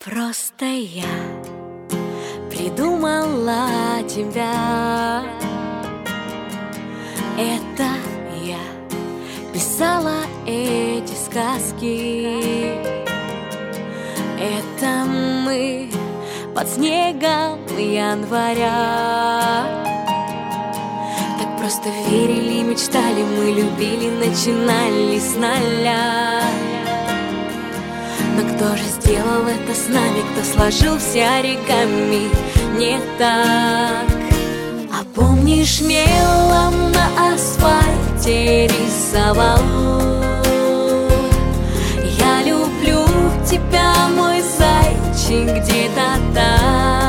Просто я придумала тебя. Это я писала эти сказки. Это мы под снегом января. Так просто верили, мечтали, мы любили, начинали с нуля. Но кто же сделал это с нами, кто сложил все оригами не так? А помнишь, мелом на асфальте рисовал: я люблю тебя, мой зайчик, где-то там.